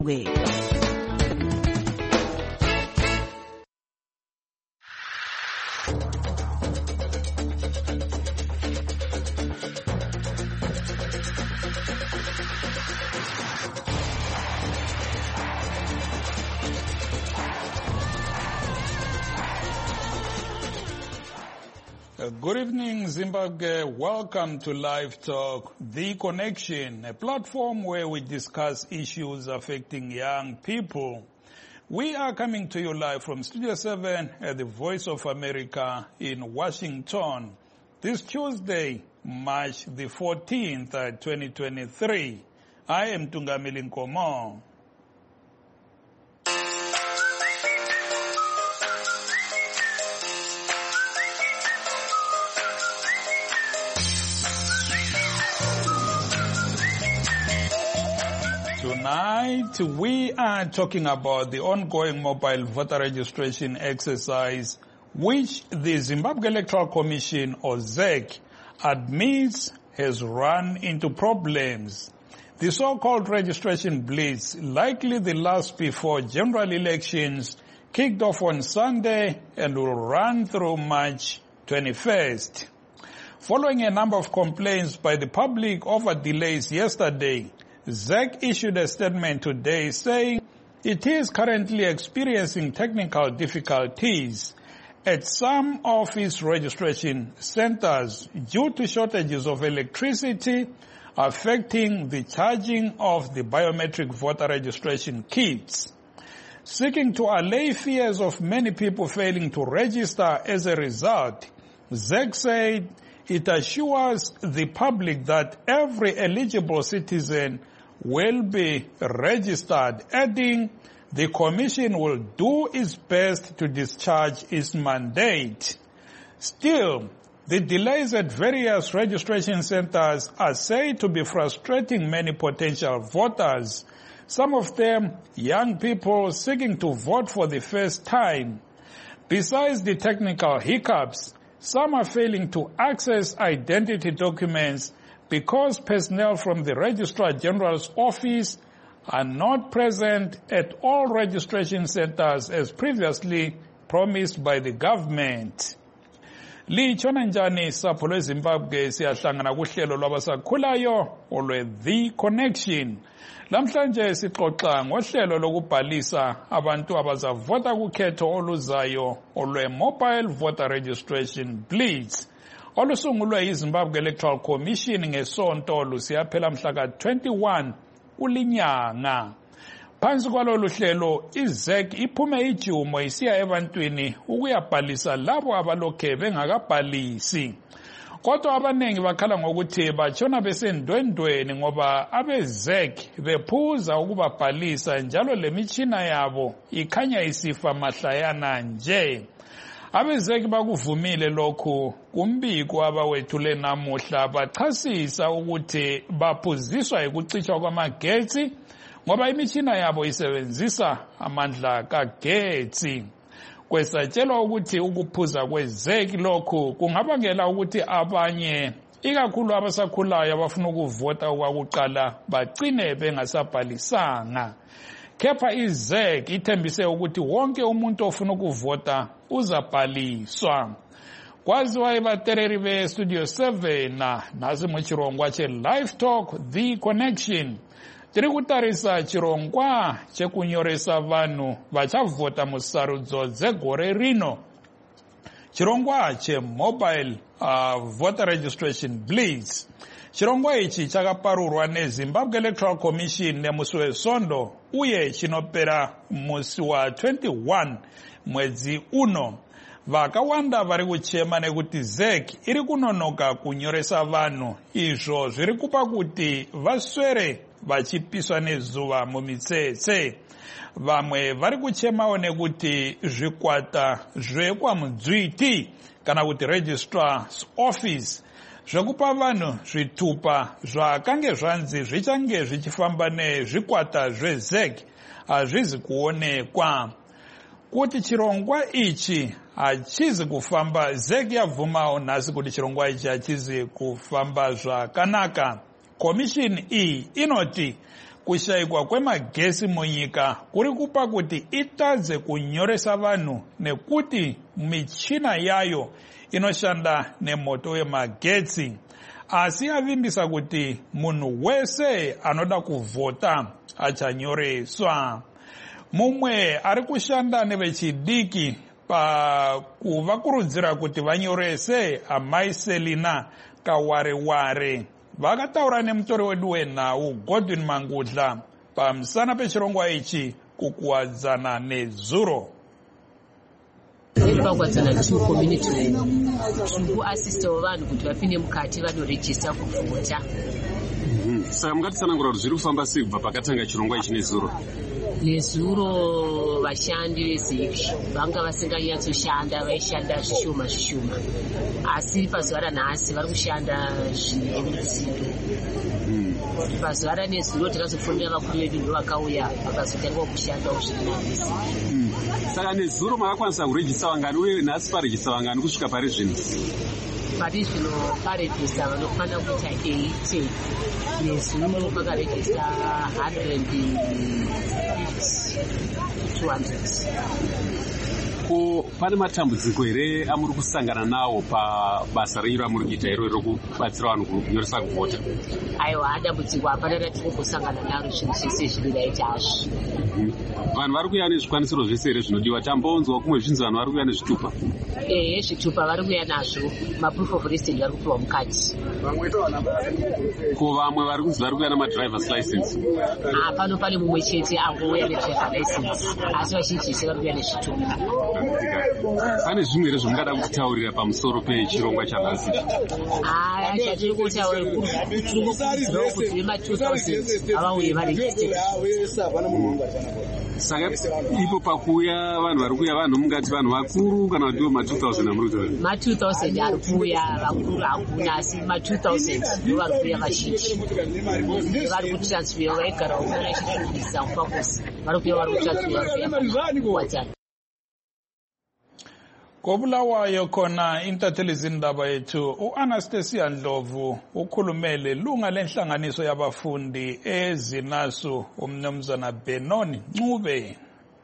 Good evening, Zimbabwe. Welcome to Live Talk, The Connection, a platform where we discuss issues affecting young people. We are coming to you live from Studio 7 at the Voice of America in Washington. This Tuesday, March the 14th, 2023. I am Tungamili Nkomo. Tonight, we are talking about the ongoing mobile voter registration exercise, which the Zimbabwe Electoral Commission, or ZEC, admits has run into problems. The so-called registration blitz, likely the last before general elections, kicked off on Sunday and will run through March 21st. Following a number of complaints by the public over delays yesterday, ZEC issued a statement today saying it is currently experiencing technical difficulties at some of its registration centers due to shortages of electricity affecting the charging of the biometric voter registration kits. Seeking to allay fears of many people failing to register as a result, ZEC said it assures the public that every eligible citizen will be registered, adding the Commission will do its best to discharge its mandate. Still, the delays at various registration centers are said to be frustrating many potential voters, some of them young people seeking to vote for the first time. Besides the technical hiccups, some are failing to access identity documents because personnel from the Registrar General's office are not present at all registration centers as previously promised by the government. Litshona njani sapho lweZimbabwe siyahlangana kuhlelo lwabasakhulayo olwe The Connection. Lamhlanje sixoxa ngohlelo lokubhalisa abantu abazavota kukhetho oluzayo olwe Mobile Voter Registration Blitz olusungulwe yiZimbabwe Electoral Commission ngesonto lusiyaphela mhla ka-21 kulinyanga. Phansi kwalolu hlelo, iZEC iphume ijumo isiya ebantwini ukuyabhalisa labo abalokhe bengakabhalisi. Kodwa abanengi bakhala ngokuthi batshona besendwendweni ngoba abeZEC bephuza ukubabhalisa njalo lemitshina yabo ikhanya isifa mahlayana nje. AbeZEC bakuvumile lokhu kumbiko abawethule namuhla bachasisa ukuthi baphuziswa ukucitshwa kwamagetsi ngoba imitshina yabo isebenzisa amandla kagetsi. Kwesatshelwa ukuthi ukuphuza kweZEC lokhu kungabangela ukuthi abanye ikakhulu abasakhulayo abafuna ukuvota okwakuqala bagcine bengasabhalisanga. Kepha iZEC ithembise ukuthi wonke umuntu ofuna ukuvota uzabhaliswa. Kwaziwa ibatereri beStudio 7 nasi muchirongwa cheLive Talk The Connection. Tiri kutarisa chirongwa chekunyoresa vanhu vachavhota musarudzo dzegore rino. Chirongwa cheMobile Voter Registration Blitz. Chirongwa ichi chakaparurwa neZimbabwe Electoral Commission nemusi weSondo uye chinopera musi wa 21 mwedzi uno. Vakawanda vari kuchema nekuti ZEC iri kunonoka kunyoresa vanhu, izvo zviri kupa kuti vaswere vachipiswa nezuva mumitsetse. Vamwe vari kuchemawo nekuti zvikwata zvekwamudzviti kana kuti Registrar's Office zvekupa vanhu zvitupa zvakange zvanzi zvichange zvichifamba nezvikwata zveZEC hazvizi kuonekwa. Kuti chirongwa ichi hachizi kufamba, ZEC yabvumawo nhasi kuti chirongwa ichi hachizi kufamba zvakanaka. Commission iyi inoti kushayikwa kwemagesi munyika kuri kupa kuti itadze kunyoresa vanhu nekuti michina yayo inoshanda nemoto wemagetsi. Asi avimbisa kuti munhu wese anoda kuvhota achanyoreswa. Mumwe ari kushanda nevechidiki pakuvakurudzira kuti vanyorese, amai Selina Kawareware vakataura nemutori wedu wenhau Godwin Mangudla pamusana pechirongwa ichi kukuwadzana nezuro. Vanokwadzana two community kuasistawo vanhu kuti vapinde mukati vanorejista kuvhota. Saka mungatitsanangura kuti zviri kufamba sei kubva pakatanga chirongwa ichi nezuro? Nezuro vashandi vezeki vanga vasinganyatsoshanda, vaishanda zvishoma zvishoma, asi pazuva ranhasi vari kushanda zvinemudziyo. Pazuva ranezuro takazofonera vakuru vedu ndovakauya vakazotanga kushandawo zvirinavesi. Saka nezuro makakwanisa kurejista vangani uye nhasi parejista vangani kusvika pari zvino? Pari zvino parejista vanofanira kuita 80, nezuro vakarejista 150-200. Ko pane matambudziko here amuri kusangana nawo pabasa renyu ramuri kuita iro rokubatsira vanhu kunyoresa kuvhota? Aiwa, dambudziko hapana ratiri kumbosangana naro zvinhu zvese zvinodaita hazvo. Vanhu vari kuuya nezvikwanisiro zvese here zvinodiwa? Tambonzwa kumwe zvinzi vanhu vari kuuya nezvitupa? Zvitupa vari kuuya nazvo, maproof of resident vari kupiwa mukati. Ko vamwe vari kunzi vari kuuya namadrivers license? Pano pane mumwe chete angouya nedriver license, asi vazhinji vese vari kuuya nezvitupa. Pane zvimwe here zvamungada kutitaurira pamusoro pechirongwa chanhasi? Chatiri kutaura tiri kukurudzirawo kuti vema-2000 havauye varejisted. Saka ipo pakuuya vanhu vari kuuya vanhu mungati vanhu vakuru kana kuti ma-2000 amuri kutaura? Ma-2000 ari kuuya, vakuru hakuna, asi ma-2000 ndo vari kuuya vazhinji. Vari kutransfera, vaigara umwana achifundisa kupakosi, vari kuuya vari kutransfera, vari kuwadzana. Kobulawayo khona intatheli indaba yethu uAnastasia Ndlovu ukhulumele lunga lenhlanganiso yabafundi eZinasu umnumzana Benoni Ncube.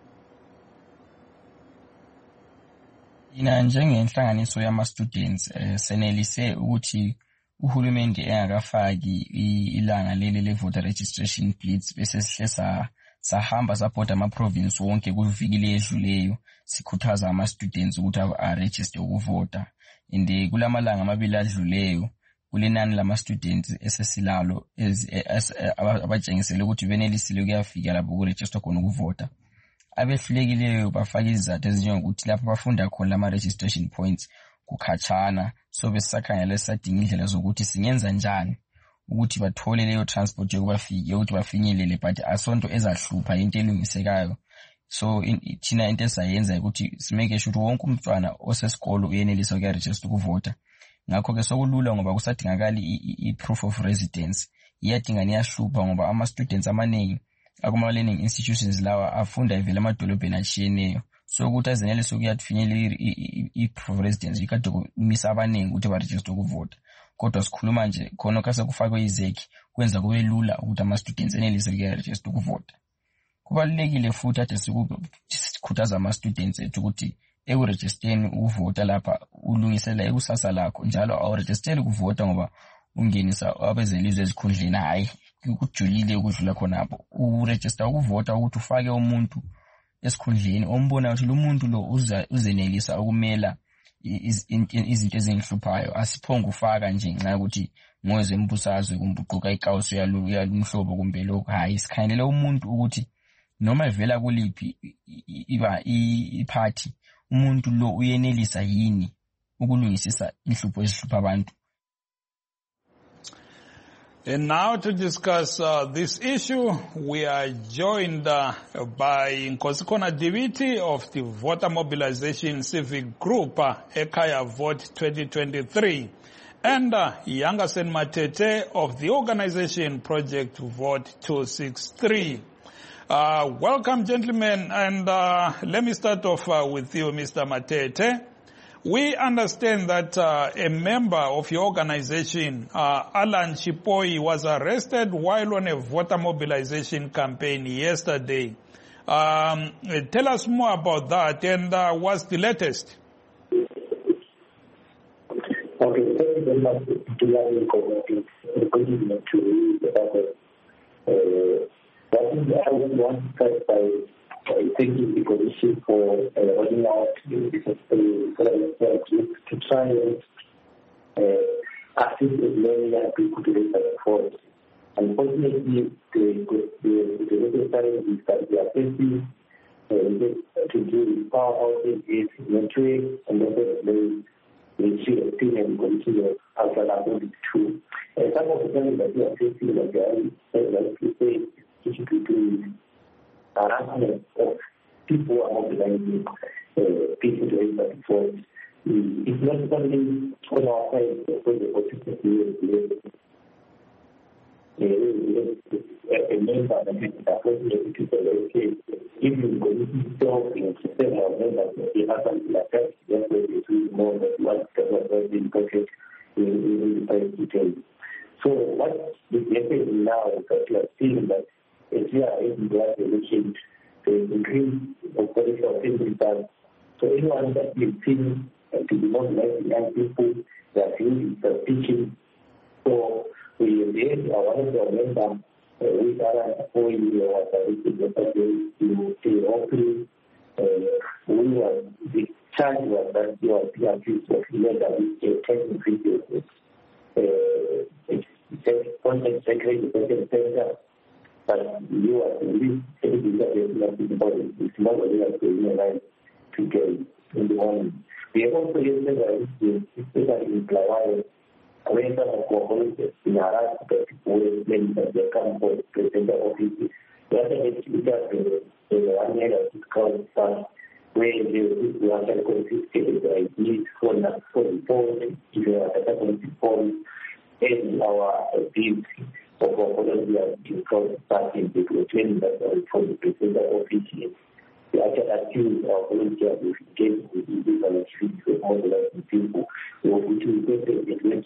Ina njengenhlanganiso yama-students senelise ukuthi uhulumende engakafaki ilanga leli le-voter registration blitz bese sihle sahamba sabhoda ama-province wonke kuvikile edluleyo sikhuthaza ama-students ukuthi aregister ukuvota. And kulamalanga amabili adluleyo kulenani lama-students esesilalo abatshengisele ukuthi benelisile kuyafika lapho kuregister khona ukuvota. Abehlulekileyo bafaka izizathu ezinjengokuthi lapho bafunda khona lama-registration points kukhatshana, so besisakhangela sisadinga indlela zokuthi singenza njani ukuthi bathole leyo transport yokubafike ukuthi bafinyelele, but asonto ezahlupha into elungisekayo. So thina into esayenza ukuthi simeke sure ukuthi wonke umntwana osesikolo uyenelisa ukuregister ukuvota. Ngakho-ke sokulula ngoba kusadingakala i-proof of residence. Iyadinga niyahlupha ngoba ama-students amaningi akuma-learning institutions lawa afunda evela amadolobheni atshiyeneyo. So ukuthi azenelise ukuyafinyelela i-proof of residence ikade kumisa abaningi ukuthi baregister ukuvota. Kodwa sikhuluma nje khona kase kufakwe izeki kwenza kube lula ukuthi ama-students enelise ukuregister ukuvota. Kubalulekile futhi ade sikhuthaza ama-students ethu ukuthi ekurejisteni ukuvota lapha ulungisela ekusasa lakho, njalo awurejisteli ukuvota ngoba ungenisa abezelizwe ezikhundleni, hayi kujulile ukudlula khonapho. Uregister ukuvota ukuthi ufake umuntu esikhundleni ombona ukuthi lo muntu lo uzenelisa ukumela izinto ezingihluphayo, asiphonga ufaka nje nxa ukuthi ngozembusazwe kumbe uqoka ikawuso yalumhlobo kumbe lokho. Hayi, sikhangelela umuntu ukuthi noma evela kuliphi iphathi umuntu lo uyenelisa yini ukulungisisa inhlupho ezihlupha abantu. And now to discuss this issue, we are joined by Nkosikhona Diviti of the Voter Mobilization Civic Group, Ekhaya Vote 2023, and Yangasen Matete of the organization Project Vote 263. Welcome, gentlemen, and let me start off with you, Mr. Matete. We understand that a member of your organization, Alan Chipoi, was arrested while on a voter mobilization campaign yesterday. Tell us more about that, and what's the latest? Okay, thank you very much to the committee to about I want to start by thanking the commission for rolling out to try and assist as many young people to raise their voice. Unfortunately, the necessary is that they are facing to do power outages, network, and also they should opinion and continue after that too. Some of the things that we are facing, like you say, to do harassment of people who are mobilizing people to raise their voice. It's not only on our side, but the opportunity a member that is appropriate to the case. If you go to the system of members, they have something like that, therefore they do more than what was in pocket in the detail. So what is happening now is that we are seeing that if we are able to have election, the increase of political results. So anyone that is seen to be more like young people, they are feeling suspicion. So we did one of the members with our employees to open. We were the charge was that you are accused of illegal taking videos. It's content secretary center, but you are the least everything that is not it's not what you are doing today in the morning. We have also used especially in Plawayo. When some of our colleagues in harassed that people that they come for president offices, we have to get the 1 year of called staff where they actually confiscated the IDs for the phone, if you are the phone, and our deeds of our colleagues called staff in the training that for the president offices. We actually accuse our volunteers of engaging with illegal activities with mobilizing people, which we get to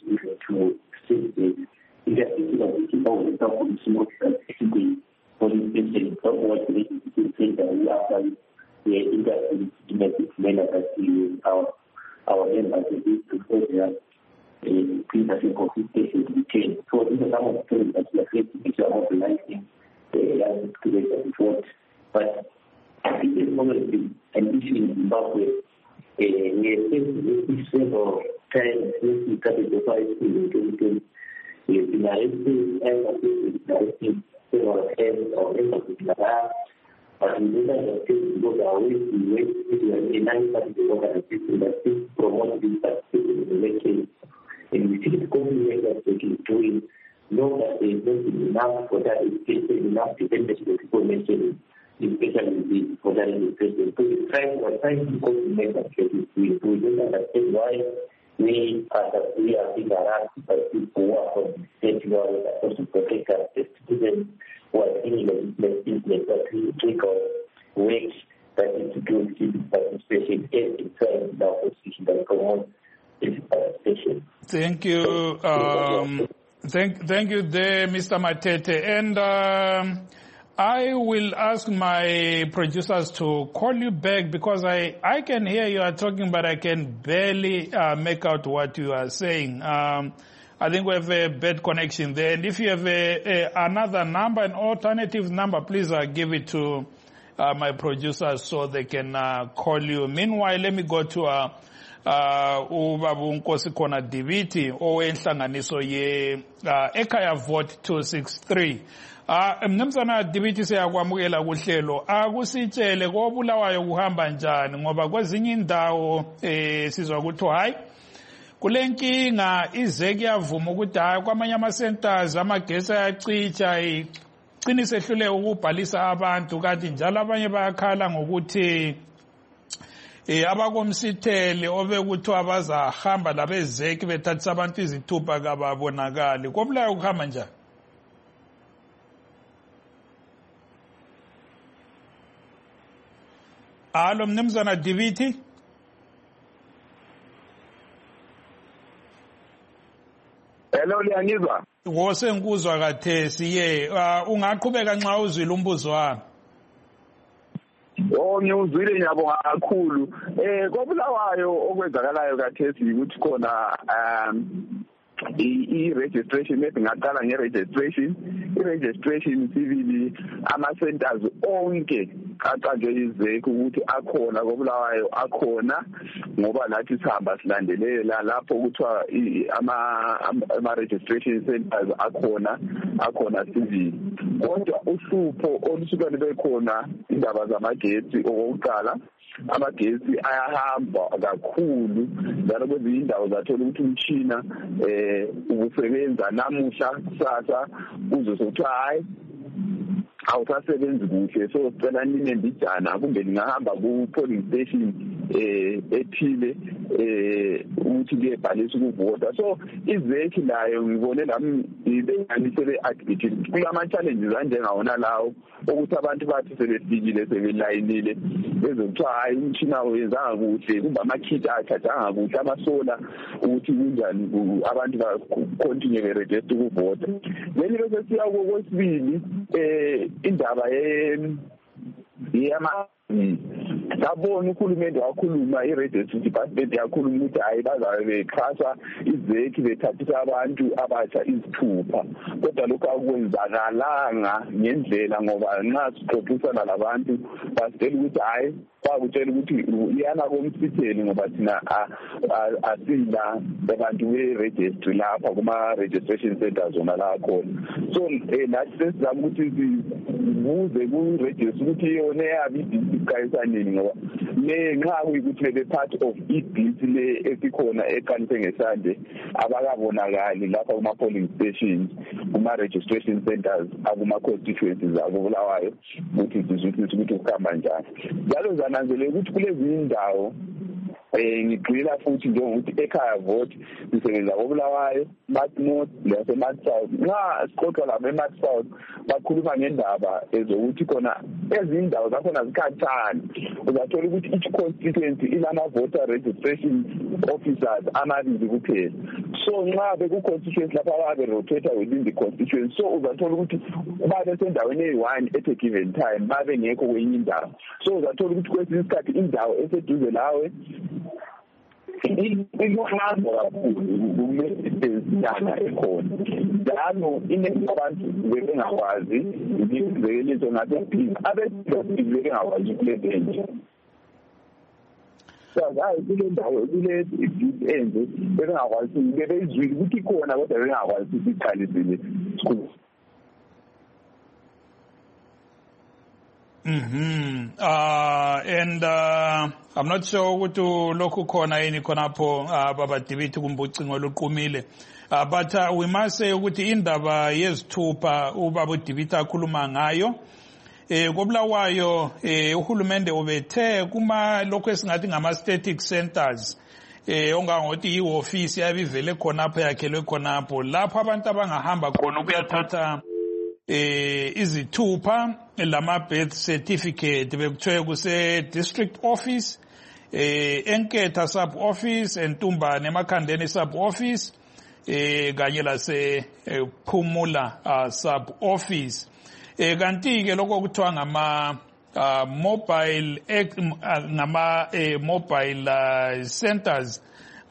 state the investigation of the people with the small specifically for the state of what we say that we are the domestic manner that we use our members to further pre-national confiscation to be changed. So these are some of the things that we are facing, which are mobilizing young students and vote. But I think there's always been an issue in Zimbabwe. We have faced this several times since we started the fight in 2020. We have been arrested and arrested several times or members of the but we do not have to go away to wait if we are a non-party organization that still promotes this participation in the election. And we see the company that they can do it, know that there is not enough for that education, enough dependency that people mentioned. Especially for that education. So we're trying to make that case. We don't understand why we are being harassed by people who are from the state level that also protect us, the students who are in the business that we take on work that is to do with civic participation and inside the opposition that promotes civic participation. Thank you. Thank you there, Mr. Matete. And I will ask my producers to call you back because I can hear you are talking, but I can barely make out what you are saying. I think we have a bad connection there. And if you have another number, an alternative number, please give it to my producers so they can call you. Meanwhile, let me go to Ubabu Nkosikona Diviti owenhlanganiso ye Ekhaya Vote 263. Mnumzana Diviti siyakwamukela kuhlelo akusitshele kobulawayo kuhamba njani ngoba kwezinye indawo sizwa ukuthi hayi kulenkinga izeki yavuma ukuthi hayi kwamanye ama centers amagesi ayacicha iqinise ehlule ukubhalisa abantu kanti njalo abanye bayakhala ngokuthi abakomsithele obekuthi abazahamba labezeki bethathisa abantu izithupha kababonakali kobulawayo kuhamba njani? Alo Mnumzana Diviti. Hello, Liangizwa. Ngosengikuzwa kathesi ye ungaqhubeka nxa uzwile umbuzo wami. Ngiyuzwile ngiyabonga kakhulu. Kobulawayo okwenzakalayo kathesi ukuthi khona i-registration ngaqala nge-registration. I-registration sibili ama-centers onke aqanjwe yizeki ukuthi akhona kobulawayo akhona ngoba lathi sihamba silandelela lapho kuthiwa ama-registration centers akhona sibili. Kodwa uhlupho olusuka libe khona indaba zamagetsi okokuqala. Amagesi ayahamba kakhulu njalo kwezinye indawo zathola ukuthi umtshina ubusebenza namuhla kusasa uzwe sokuthi hayi awusasebenzi kuhle, so sicela nine mbijana kumbe ningahamba ku-polling station ethile ukuthi kuyebhalisa ukuvota. So izeki layo ngibone lami ibenganisele activity kulama-challenges anjengawona lawo ukuthi abantu bathi sebefikile sebelayinile bezokuthiwa hayi umtshina wenzanga kuhle kumbe amakhiti athathanga kuhle amasola ukuthi kunjani abantu bacontinue beregister ukuvota. Then bese siya kwesibili indaba sabona uhulumende wakhuluma i-registry department yakhuluma ukuthi hayi bazabe bexhasa izeki bethathisa abantu abatsha izithupha, kodwa lokhu akwenzakalanga ngendlela ngoba nxa sixoxisana labantu basitela ukuthi hayi bakutshela ukuthi iyana komsitheni ngoba thina asila abantu be-registry lapha kuma-registration centers zona la khona. So nathi sesizama ukuthi sibuze ku-registry ukuthi yona yabi iqayisanini ngoba nxa kuyikuthi bebe part of i-bill le esikhona eqalise ngesande abakabonakali lapha kuma-polling stations kuma-registration centers akuma-constituencies akubulawayo ukuthi sizwisise ukuthi kuhamba njani. Njalo zananzelela ukuthi kulezinye indawo ngigxila futhi njengokuthi ekhaya vote sisebenza kobulawayo Mat North lase-Mat South. Nxa sixoxa labo e-Mat South bakhuluma ngendaba ezokuthi khona ezinye indawo zakhona zikhatshana, uzathola ukuthi each constituency ilama-voter registration officers amabili kuphela. So nxa beku-constituency lapha babe-rotator within the constituency, so uzathola ukuthi babe sendaweni eyi-one at a given time babe ngekho kwenye indawo. So uzathola ukuthi kwesinye isikhathi indawo eseduze lawe ikuhamba kakhulu kumesiyana ekhona njalo iningi abantu bebengakwazi izizekeliso ngasephini abesibili bengakwazi ukulenze. Hayi kule ndawo kule enze bengakwazi bebezwile ukuthi khona kodwa bengakwazi ukuqalisile school. And I'm not sure ukuthi lokhu khona yini khonapho babadibiti kumbucingo oluqumile, but we must say ukuthi indaba yezithupha ubaba udibiti akhuluma ngayo kobulawayo uhulumende ubethe kuma lokho esingathi ngama-static centers ongangothi i-office yabivele khonapho yakhelwe khonapho lapho abantu abangahamba khona ukuyathatha izithupha lama-birth certificate bekuthiwe kuse-district office, enketha sub-office, entumbane emakhandeni sub-office, kanye lase-phumula sub-office. Kanti-ke lokho kuthiwa mobile centers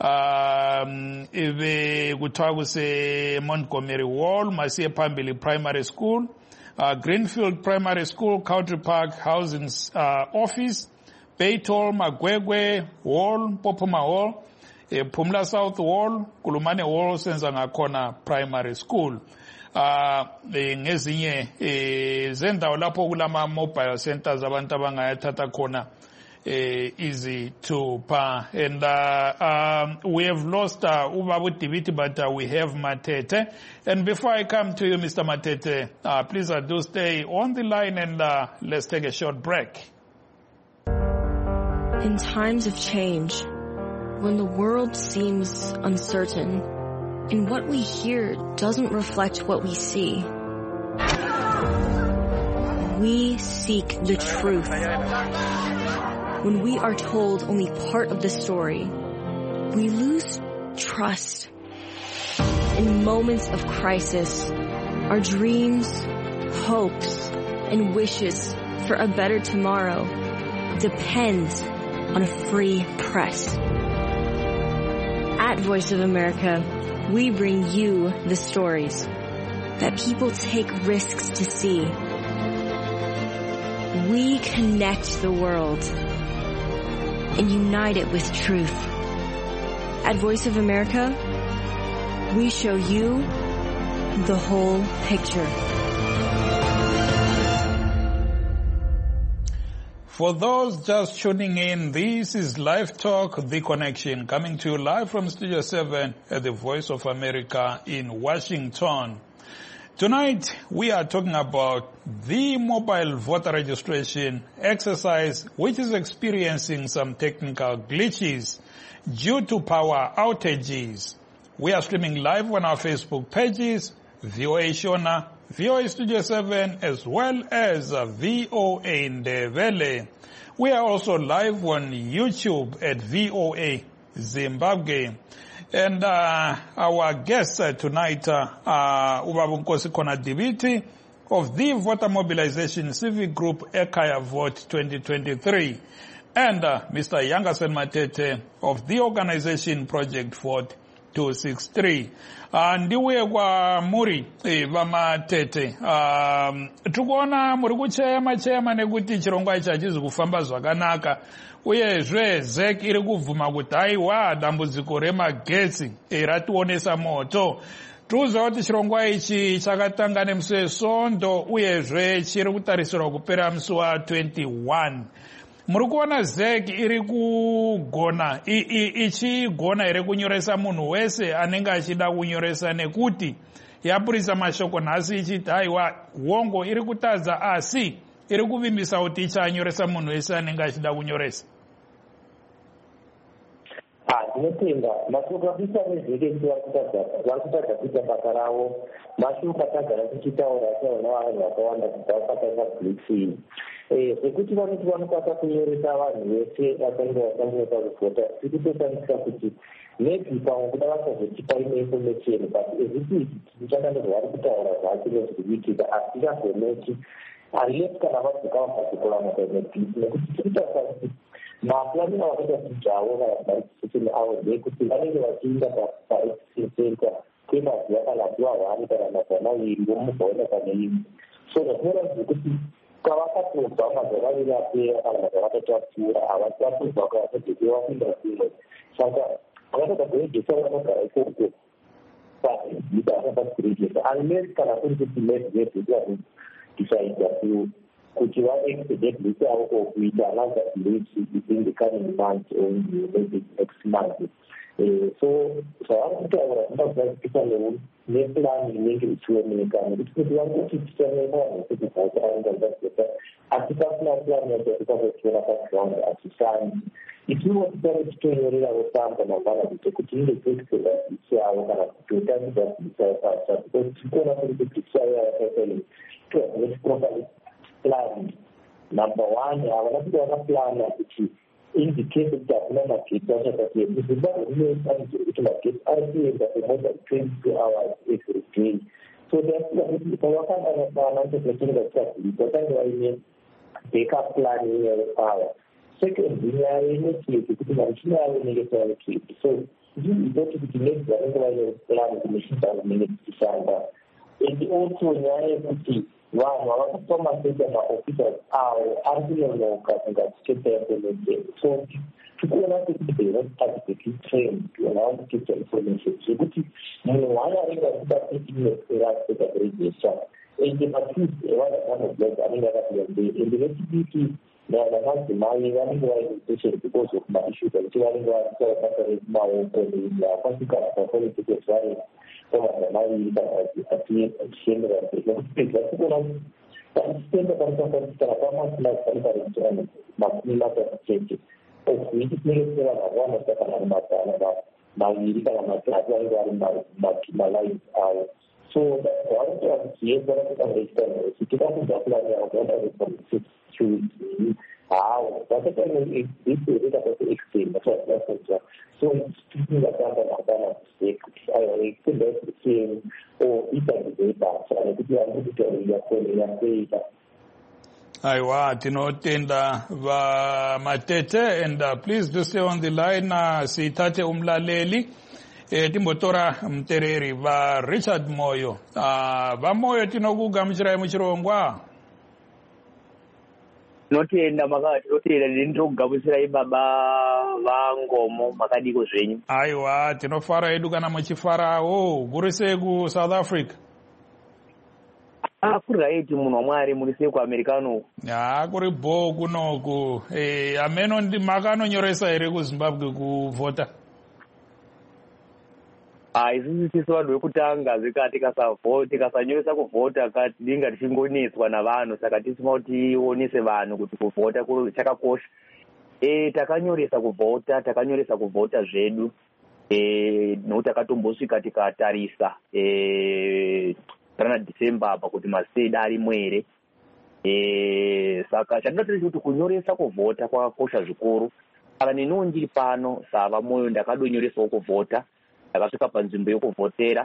kuthiwa kuse Montgomery Wall, masiye phambili primary school, Greenfield Primary School, Country Park Housing Office, Baytall, Magwegwe Wall, Popoma Hall, Phumula South Wall, Kulumane Wall senza ngakhona primary school. Ngezinye zendawo lapho kulama mobile centers abantu abangayathatha khona izithupha. And we have lost Ubabu Dibiti, but we have Matete. And before I come to you, Mr. Matete, please do stay on the line and let's take a short break. In times of change, when the world seems uncertain and what we hear doesn't reflect what we see, we seek the truth. When we are told only part of the story, we lose trust. in moments of crisis, our dreams, hopes, and wishes for a better tomorrow depends on a free press. At Voice of America, we bring you the stories that people take risks to see. We connect the world and unite it with truth. At Voice of America, we show you the whole picture. For those just tuning in, this is Live Talk, The Connection, coming to you live from Studio 7 at the Voice of America in Washington. Tonight, we are talking about the mobile voter registration exercise, which is experiencing some technical glitches due to power outages. We are streaming live on our Facebook pages, VOA Shona, VOA Studio 7, as well as VOA Ndebele. We are also live on YouTube at VOA Zimbabwe. And our guest tonight, Ubaba Nkosi Konadibiti of the Voter Mobilization Civic Group Ekhaya Vote 2023, and Mr. Yangasen Matete of the organization Project Vote 263. Ndiwe kwa muri vamatete tukuona muri kuchema nekuti chirongwa ichi hachizi kufamba zvakanaka, uyezve ZEC iri kubvuma kuti aiwa dambudziko remagetsi rationesa moto. Tikuziva kuti chirongwa ichi chakatanga nemusi weSondo uyezve chiri kutarisirwa kupera musi wa21. Muri kuona ZEC iri kugona ichigona iri kunyoresa munhu wese anenge achida kunyoresa, nekuti yapurisa mashoko nhasi ichiti aiwa hongo iri kutadza asi iri kuvimbisa kuti ichanyoresa munhu wese anenge achida kunyoresa. Tinotenda mashoko abisa nezveke vari kutadza kuita basa ravo. Mashoko atagara tichitaura taona vanhu vakawanda kubva vakatanga glitching zvekuti vanoti vanokwanisa kunyoresa vanhu vese vakange vasanganisa kuvhota. Tiri kutoshandisa kuti maybe pamwe kuda vasazotipa ine information, but ezviti tichada nezvavari kutaura zvacho nezviri kuitika asi tichagonoti unless kana vadzoka vakadzokora makainebhisi, nekuti tiri kutaura kuti maplanning avakaita kujawo varegistration avo ndekuti vanenge vachiinda paregistration center kwemazuva kana zuva 1 kana mazuva 2 vomubvaona pane imwe. So zvatoratidza kuti kavakatobva mazuva 2 apera kana mazuva matatu apfuura havasi vatobva kavatodzokera vapinda kumwe. Saka vakatoda kuregesa vanogara ikoko pakuregesa unless kana kuri kuti mezvekuti decide kuti va-expedite list yavo kokuita another list within the coming month or maybe next month. So zvavari kutaura zvinozaikisa neplan inenge ichioneka, nekuti kuti vangoti tichaoneka vanhu kuti vhota vanenge vachazota asi pasina plan yacho tikazotiona paground hatishandi. Ichiwo titare titonyoreravo tsamba mavhana kuti inge kuexpeda list yavo kana kutotambidza list yavo pasha, because tikuona kuti list yavo yavakaita properly planned. Number one, havana kuti vakaplana kuti indicate kuti hakuna magetsi achakatienda. Zimbabwe rinofanira kuti magetsi ari kuenda for more than 22 hours every day. So therefore kuti pavakangana ndopachinga chichadzirisa vatange vaine backup plan yepower. Second, nyaya yenetwork kuti machini avo inenge network. So ndizvoti kuti maybe vanenge vaine plan kuti machini avo inenge dzichishanda. And also nyaya yekuti vanhu havakutoma seta maofficers avo ari kunonoka kungatiketa information. So tikuona kuti they not adequately trained to allow to get the information. Zvekuti munhu waanenge achida kuti inosera register ende matusi evanhu vanobloga anenge akapinda mberi, ende vechidiki namadzimai vanenge vaine special because of maissues akuti vanenge vaisabasa rekumaoko neapasvikana papolitical violence kwamadzimai kana achiendera mberi. Nekuti vasikuona kuti pachitenda panosakana pamasina panoparekitirana makumi matatu which tinenge tine vanhu vakawanda kana mazana maviri kana matatu vanenge vari malive avo. So vanotira kuti yes vanotokangeita tikakubva kulani yavo kuenda from 6 to How? That's the time it is about to explain. That's what. So it's speaking about that mistake. I could have the same or even the data. So I could be able to tell you that. Aiwa, tinotenda va Matete, and please do stay on the line. Sitate umlaleli. Timbotora Mtereri va Richard Moyo. Va Moyo tinokuga mchirai muchirongwa. Notenda makati notenda ndinokugamuchirai baba vangomo makadiko zvenyu. Aiwa, tinofara edu kana muchifarawo. Gurise ku South Africa. Kuraiti munhu wamwari muri sei kuamericano. Kuri bho kunoku. Ameno makanonyoresa here kuZimbabwe kuvhota. Isusu tisu vanhu vekutanga zvikati tikasanyoresa kuvhota tinenge tichingoneswa navanhu saka tisima kuti tionese vanhu kuti kuvhota chakakosha. Takanyoresa kuvhota zvedu nokuti takatombosvika tikatarisa December apa kuti mastate arimo here. Saka chandinotarisa kuti kunyoresa kuvhota kwakakosha zvikuru. Saka neniwo ndiri pano Sava Moyo ndakadonyoresawo kuvhota. Ndakasvika panzvimbo yokuvhotera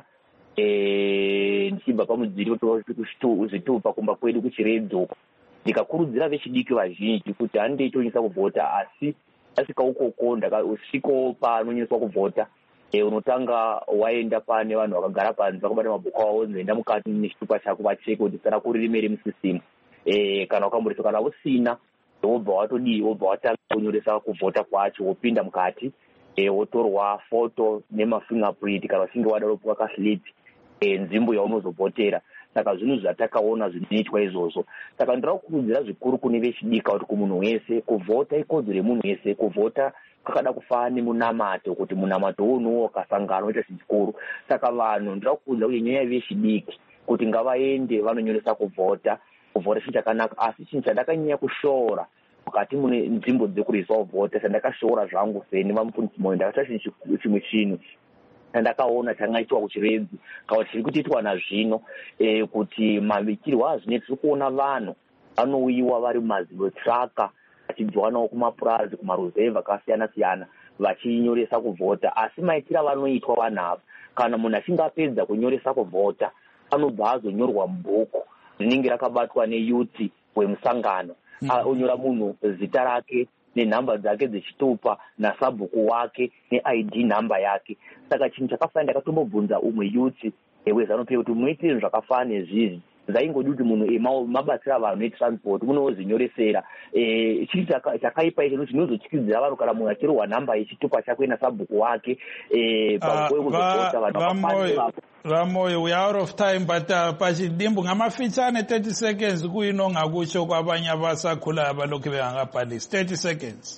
ndichibva pamudziri zvitupa kumba kwedu kuchiredzo ndikakurudzira vechidiki vazhinji kuti handei tonyesa kuvhota asi asvika ukoko ndakasvikawo panonyeswa kuvhota unotanga waenda pane vanhu vakagara panze vakabata mabhuku avo noenda mukati nechitupa chako vacheke kuti tsara kuririmere musisimu kana ukamboresa kana usina wobva watanga kunyoresa kuvhota kwacho wopinda mukati wotorwa foto nemafingerprint kana uchinge wada kupuwa kaslipi nzvimbo yaunozovhotera. Saka zvinhu zvatakaona zvinoitwa izvozvo. Saka ndira kukurudzira zvikuru kune vechidika kuti kumunhu wese kuvhota ikodzero yemunhu wese. Kuvhota kakada kufanana nemunamato kuti munamato unowo kasangana unoita chikuru. Saka vanhu ndira kukurudzira kuti nyaya yevechidiki kuti ngavaende vanonyoresa kuvhota. Kuvhota chinhu chakanaka asi chinhu chandakanyanya kushora mukati mune nzvimbo dzekuriswa kuvhota chandakashora zvangu seni vamufundisi Moyo ndakata chimwe chinhu chandakaona changaitwa kuchiredzi kana chiri kuitwa nazvino kuti mavikirwo azvinenge tiri kuona vanhu vanouyiwa vari mumazivotraka vachidzwanawo kumapurazi kumaruzevha akasiyana siyana vachinyoresa kuvhota asi maitira vanoitwa vanhu ava kana munhu achinge apedza kunyoresa kuvhota anobva azonyorwa mubhuku rinenge rakabatwa neyuti wemusangano. Onyora munhu zita rake nenhamba dzake dzechitupa nasabhuku wake neID nhamba yake. Saka chinhu chakafana ndakatombobvunza umwe yuti weZANU-PF kuti munoitire zvinhu zvakafana nezvizvi zvaingodi kuti munhu mabatsira vanhu netransport munozvinyoresera chii chakaipa icho chinozotyisidzira vanhu kana munhu achirohwa nhamba yechitupa chake nasabhuku wake pakuzovhota vanhu Vamoyo, we are out of time, but pachidimbu ngamafitshane 30 seconds kuyinonga kutsho kwabanye abasakhulayo abalokhu bengakabhalisi 30 seconds.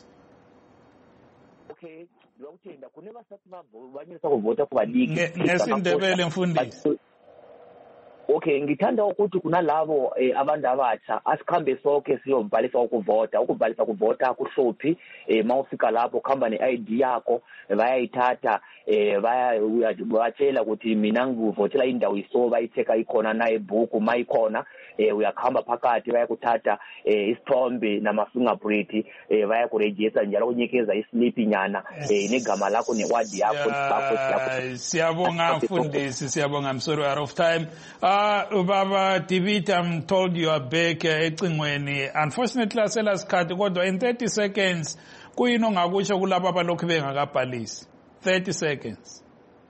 Okay, ndakutenda kune vasati vanyeresa kuvhota kuvadiki ngesindebele mfundisi. Okay, ngithandawo ukuthi kunalabo abantu abatsha asikhambe sonke siyobhalisa ukuvota. Ukubhalisa kuvota akuhluphi. Mawufika lapho khamba ne-ID yakho bayayithatha bayatshela ukuthi mina ngivotela indawo iso bayitheka ikhona na ibhuku mayikhona uyakhamba phakathi bayakuthatha isithombe namafingerprint bayakurejista njalo kunyekeza islip nyana negama lakho newadi yakho. Siyabonga mfundisi, siyabonga. I'm sorry, out of time. Baba Diviti, I'm told you are back ecingweni. Unfortunately asela sikhathi kodwa in 30 seconds kuyino ngakusho kulabo abalokhu bengakabhalisi. 30 seconds.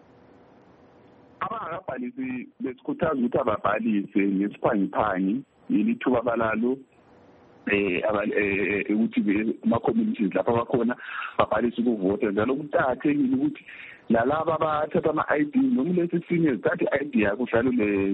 Abangakabhalisi besikhuthaza ukuthi ababhalise ngesiphangiphangi yilithuba balalo ukuthi ama-communities lapha bakhona babhalise ukuvota njalo kuqakathekile ukuthi nalaba abathatha ama-ID noma lesi sinye zithathe i-ID yakho uhlale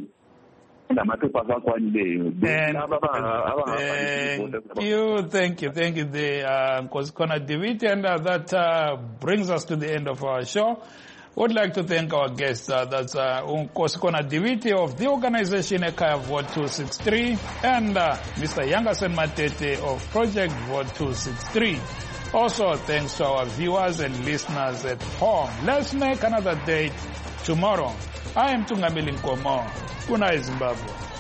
Thank you. Nkosikhona Diviti, and that brings us to the end of our show. Would like to thank our guests. That's Nkosikhona Diviti of the organization Ekhaya Vote 263 and Mr. Yangasen Matete of Project Vote 263. Also, thanks to our viewers and listeners at home. Let's make another date tomorrow. I am Tungamili Nkomo. Kuna Zimbabwe.